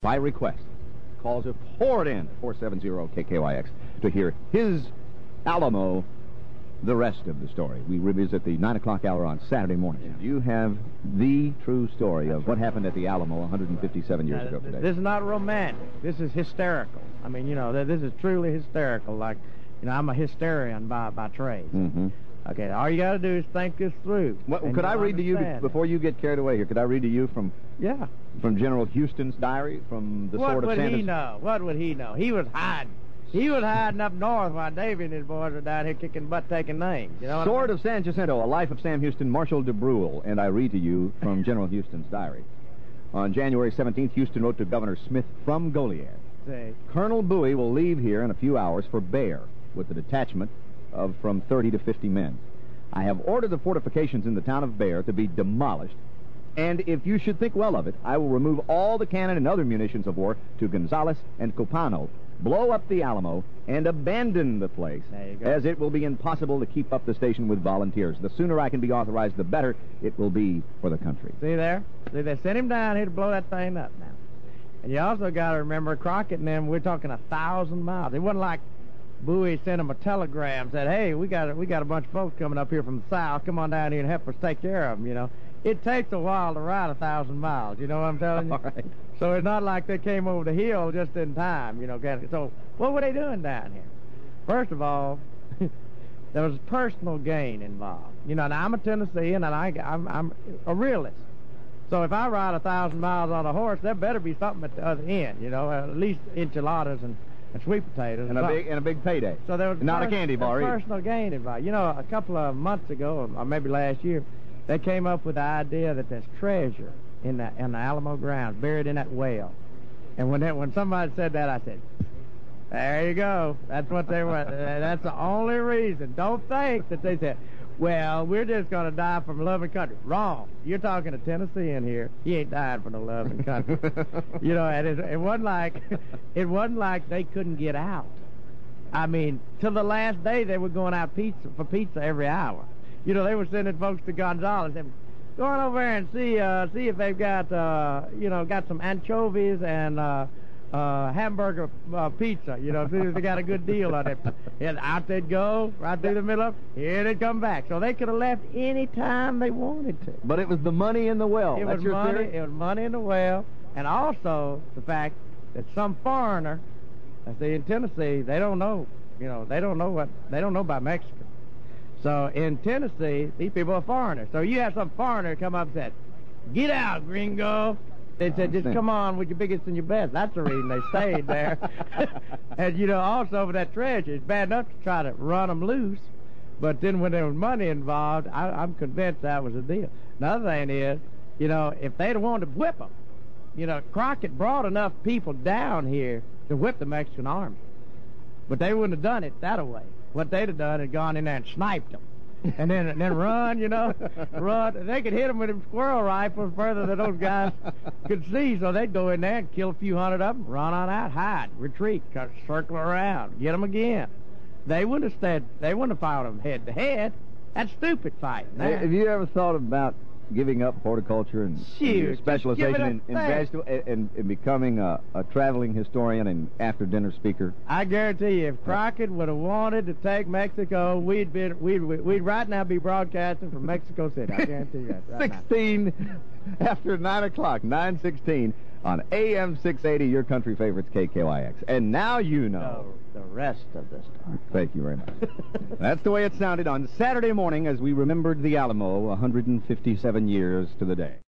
By request, calls have poured in 470-KKYX to hear his Alamo, the rest of the story. We revisit the 9 o'clock hour on Saturday morning. You have the true story of what happened at the Alamo 157 years ago today. This is not romantic. This is hysterical. I mean, this is truly hysterical. Like, I'm a hysterian by trade. Mm-hmm. Okay, all you got to do is think this through. Could I read to you, before you get carried away here, could I read to you from General Houston's diary, from the Sword of San Jacinto? What would he know? He was hiding. He was hiding up north while Davy and his boys were down here kicking butt, taking names. Sword of San Jacinto, A Life of Sam Houston, Marshal de Brule, and I read to you from General Houston's diary. On January 17th, Houston wrote to Governor Smith from Goliad. Say, Colonel Bowie will leave here in a few hours for Bear with a detachment of from 30 to 50 men. I have ordered the fortifications in the town of Bear to be demolished, and if you should think well of it, I will remove all the cannon and other munitions of war to Gonzales and Copano, blow up the Alamo, and abandon the place, as it will be impossible to keep up the station with volunteers. The sooner I can be authorized, the better it will be for the country. See there? See, they sent him down here to blow that thing up now. And you also got to remember, Crockett and them, we're talking 1,000 miles. It wasn't like Bowie sent him a telegram, said, hey, we got a bunch of folks coming up here from the south. Come on down here and help us take care of them, It takes a while to ride 1,000 miles, you know what I'm telling you? All right. So it's not like they came over the hill just in time, So what were they doing down here? First of all, there was personal gain involved. Now I'm a Tennessean, and I'm a realist. So if I ride 1,000 miles on a horse, there better be something at the other end, at least enchiladas and sweet potatoes. And a big payday. So there was not a candy bar either. Personal gain involved. A couple of months ago, or maybe last year, they came up with the idea that there's treasure in the Alamo grounds, buried in that well. And when somebody said that, I said, there you go. That's what they were. That's the only reason. Don't think that they said, well, we're just going to die from loving country. Wrong. You're talking to Tennessee in here. He ain't dying for no loving country. And it wasn't like they couldn't get out. I mean, till the last day they were going out for pizza every hour. They were sending folks to Gonzales and going over there and see if they've got got some anchovies and hamburger pizza. See if they got a good deal on it. And out they'd go right through the middle of it. Here they'd come back. So they could have left any time they wanted to. But it was the money in the well. It That's was your money. theory? It was money in the well, and also the fact that some foreigner, I say in Tennessee, they don't know. They don't know about Mexico. So in Tennessee, these people are foreigners. So you have some foreigner come up and said, get out, gringo. They said, just come on with your biggest and your best. That's the reason they stayed there. And, also with that treasure, it's bad enough to try to run them loose. But then when there was money involved, I'm convinced that was the deal. Another thing is, if they'd wanted to whip them, Crockett brought enough people down here to whip the Mexican army. But they wouldn't have done it that way. What they'd have done is gone in there and sniped them. And then run, run. They could hit them with a squirrel rifle further than those guys could see. So they'd go in there and kill a few hundred of them, run on out, hide, retreat, circle around, get them again. They wouldn't have stayed. They wouldn't have fought them head to head. That's stupid fighting. Have you ever thought about giving up horticulture and your specialization in vegetable and becoming a traveling historian and after-dinner speaker? I guarantee you, if Crockett would have wanted to take Mexico, we'd right now be broadcasting from Mexico City. I guarantee you that. Right 16 now. After 9 o'clock, 9:16 on AM 680, your country favorites, KKYX. And now you know the rest of the story. Thank you very much. That's the way it sounded on Saturday morning as we remembered the Alamo 157 years to the day.